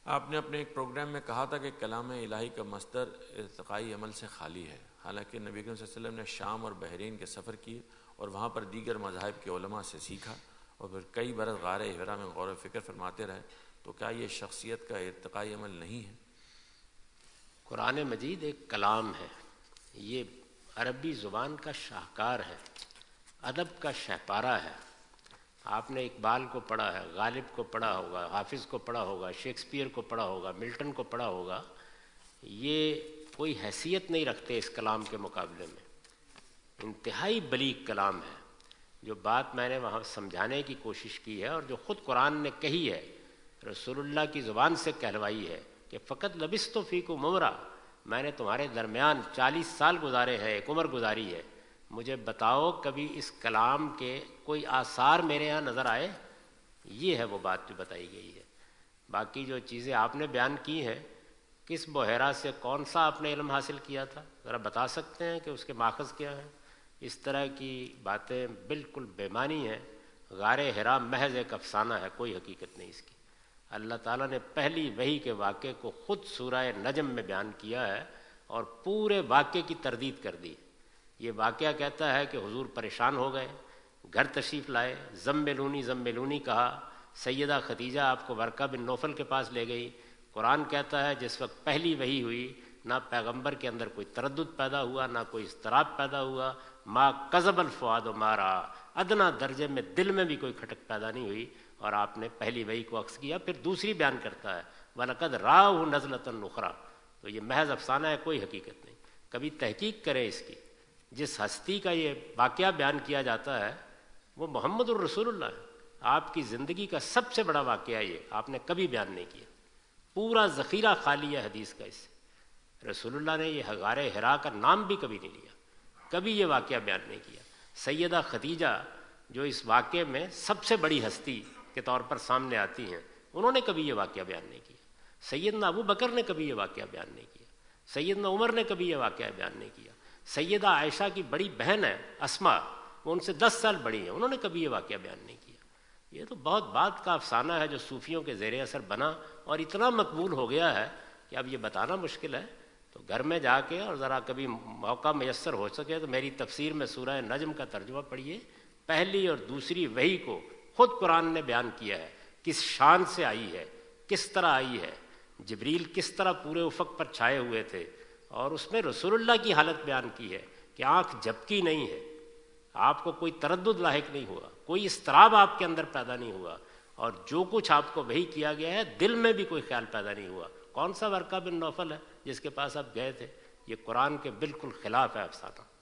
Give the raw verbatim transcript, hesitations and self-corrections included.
آپ نے اپنے ایک پروگرام میں کہا تھا کہ کلام الہی کا مصدر ارتقائی عمل سے خالی ہے، حالانکہ نبی کریم صلی اللہ علیہ وسلم نے شام اور بحرین کے سفر کیے اور وہاں پر دیگر مذاہب کے علماء سے سیکھا اور پھر کئی برس غار حرا میں غور و فکر فرماتے رہے، تو کیا یہ شخصیت کا ارتقائی عمل نہیں ہے؟ قرآن مجید ایک کلام ہے، یہ عربی زبان کا شاہکار ہے، ادب کا شہپارہ ہے۔ آپ نے اقبال کو پڑھا ہے، غالب کو پڑھا ہوگا، حافظ کو پڑھا ہوگا، شیکسپیئر کو پڑھا ہوگا، ملٹن کو پڑھا ہوگا۔ یہ کوئی حیثیت نہیں رکھتے اس کلام کے مقابلے میں، انتہائی بلیغ کلام ہے۔ جو بات میں نے وہاں سمجھانے کی کوشش کی ہے اور جو خود قرآن نے کہی ہے، رسول اللہ کی زبان سے کہلوائی ہے کہ فقط لبثت فیکم عمرا، میں نے تمہارے درمیان چالیس سال گزارے ہیں، ایک عمر گزاری ہے، مجھے بتاؤ کبھی اس کلام کے کوئی آثار میرے ہاں نظر آئے؟ یہ ہے وہ بات جو بتائی گئی ہے۔ باقی جو چیزیں آپ نے بیان کی ہیں، کس بحیرہ سے کون سا آپ نے علم حاصل کیا تھا، ذرا بتا سکتے ہیں کہ اس کے ماخذ کیا ہیں؟ اس طرح کی باتیں بالکل بے معنی ہیں۔ غار حرا محض ایک افسانہ ہے، کوئی حقیقت نہیں اس کی۔ اللہ تعالیٰ نے پہلی وحی کے واقعے کو خود سورہ نجم میں بیان کیا ہے اور پورے واقعے کی تردید کر دی۔ یہ واقعہ کہتا ہے کہ حضور پریشان ہو گئے، گھر تشریف لائے، زملونی زملونی کہا، سیدہ خدیجہ آپ کو ورقہ بن نوفل کے پاس لے گئی۔ قرآن کہتا ہے جس وقت پہلی وحی ہوئی، نہ پیغمبر کے اندر کوئی تردد پیدا ہوا، نہ کوئی اضطراب پیدا ہوا، ما کذب الفؤاد ما رأى، ادنا درجے میں دل میں بھی کوئی کھٹک پیدا نہیں ہوئی، اور آپ نے پہلی وحی کو عکس کیا۔ پھر دوسری بیان کرتا ہے وَلَقَدْ رَآهُ نَزْلَةً أُخْرَى، تو یہ محض افسانہ ہے، کوئی حقیقت نہیں۔ کبھی تحقیق کریں اس کی۔ جس ہستی کا یہ واقعہ بیان کیا جاتا ہے وہ محمد الرسول اللہ ہے۔ آپ کی زندگی کا سب سے بڑا واقعہ یہ آپ نے کبھی بیان نہیں کیا، پورا ذخیرہ خالی ہے حدیث کا اس سے۔ رسول اللہ نے یہ غار حرا کا نام بھی کبھی نہیں لیا، کبھی یہ واقعہ بیان نہیں کیا۔ سیدہ خدیجہ جو اس واقعے میں سب سے بڑی ہستی کے طور پر سامنے آتی ہیں، انہوں نے کبھی یہ واقعہ بیان نہیں کیا۔ سیدنا ابو بکر نے کبھی یہ واقعہ بیان نہیں کیا، سیدنا عمر نے کبھی یہ واقعہ بیان نہیں کیا۔ سیدہ عائشہ کی بڑی بہن ہے اسما، وہ ان سے دس سال بڑی ہیں، انہوں نے کبھی یہ واقعہ بیان نہیں کیا۔ یہ تو بہت بات کا افسانہ ہے جو صوفیوں کے زیر اثر بنا اور اتنا مقبول ہو گیا ہے کہ اب یہ بتانا مشکل ہے۔ تو گھر میں جا کے اور ذرا کبھی موقع میسر ہو سکے تو میری تفسیر میں سورہ نجم کا ترجمہ پڑھیے۔ پہلی اور دوسری وحی کو خود قرآن نے بیان کیا ہے، کس شان سے آئی ہے، کس طرح آئی ہے، جبریل کس طرح پورے افق پر چھائے ہوئے تھے، اور اس میں رسول اللہ کی حالت بیان کی ہے کہ آنکھ جھپکی نہیں ہے، آپ کو کوئی تردد لاحق نہیں ہوا، کوئی اضطراب آپ کے اندر پیدا نہیں ہوا، اور جو کچھ آپ کو وحی کیا گیا ہے دل میں بھی کوئی خیال پیدا نہیں ہوا۔ کون سا ورقہ بن نوفل ہے جس کے پاس آپ گئے تھے؟ یہ قرآن کے بالکل خلاف ہے افسانہ۔